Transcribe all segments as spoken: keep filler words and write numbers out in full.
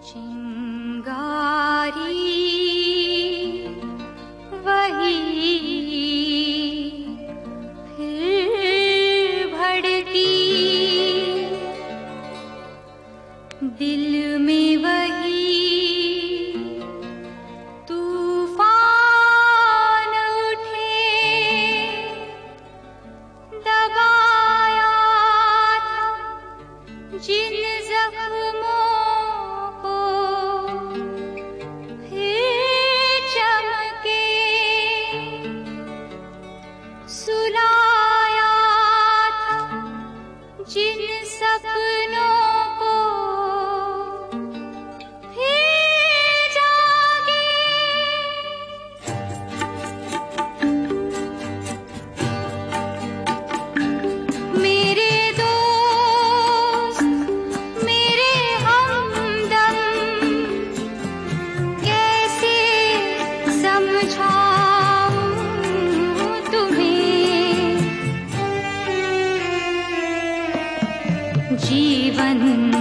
चिंगारी वही फिर भड़की, दिल में वही तूफान उठे, दबाया था जिन जख्मों को फिर चमके, सुलाया था जिन सपनों को फिर जागे। मेरे दोस्त, मेरे हमदम, कैसे समझाऊं तुम्हें, जीवन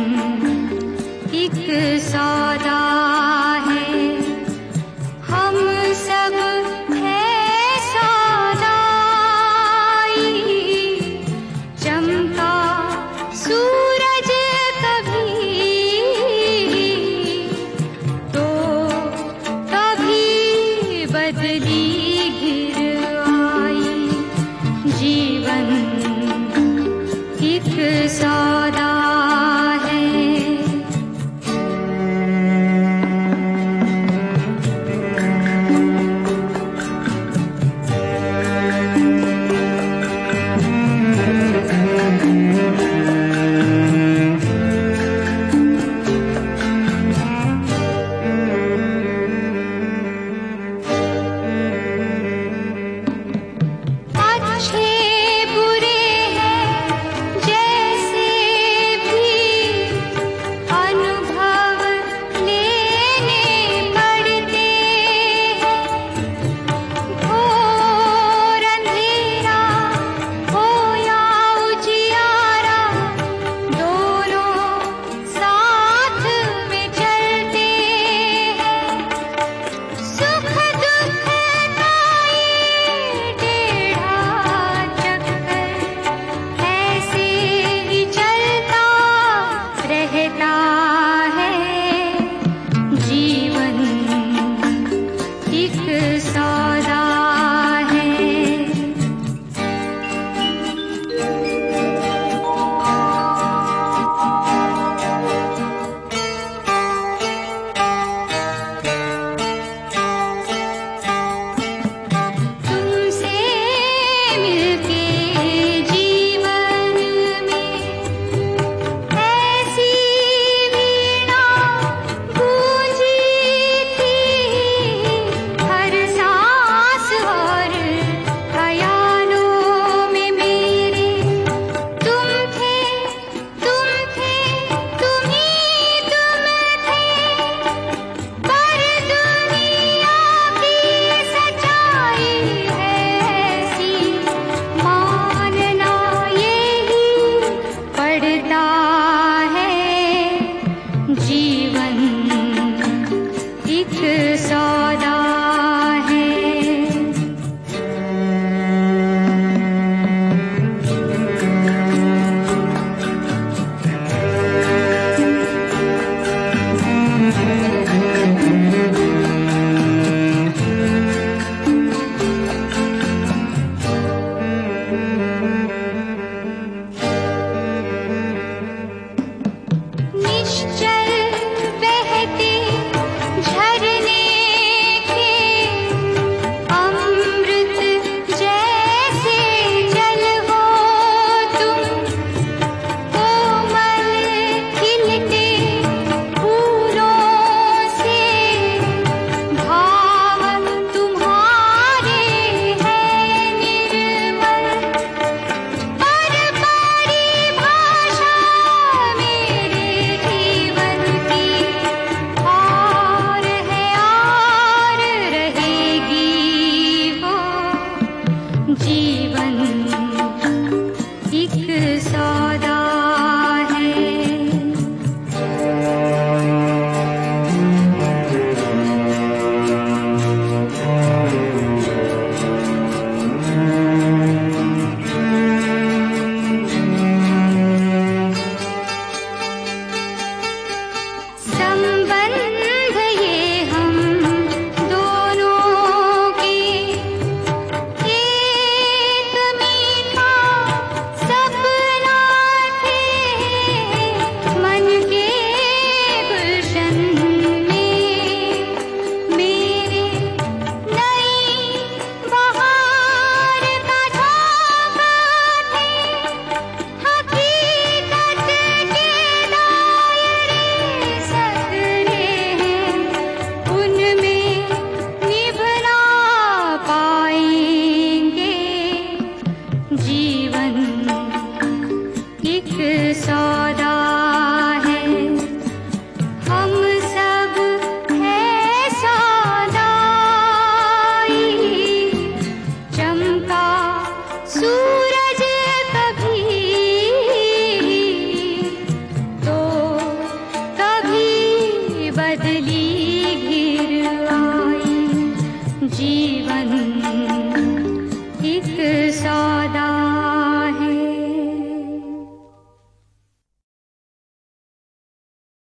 एक सौदा है, हम सब है सौदाई, चमका सूरज कभी तो कभी बदली घिर आई, जीवन एक सौदा है। अच्छे बुरे हैं जैसे भी अनुभव लेने पड़ते हैं, घोर अंधेरा हो या उजियारा, दोनों साथ में चलते हैं, सुख दुख का ये टेढ़ा चक्कर ऐसे ही चलता रहता है, जीवन एक सौदा है। तुमसे मिलके जीवन में ऐसी वीणा गूंजी थी, हर सांस और ख्यालों में मेरे तुम थे, तुम थे, तुम ही तुम थे, पर दुनिया की सच्चाई है ऐसी, मानना यही पड़ता है, जीवन एक सौदा है। निश्चल बहते झरने के अमृत जैसे जल हो तुम, कोमल खिलते फूलों से भाव तुम्हारे हैं निर्मल, पर परिभाषा मेरे जीवन की और है और रहेगी वो, जीवन एक सौदा है। सौ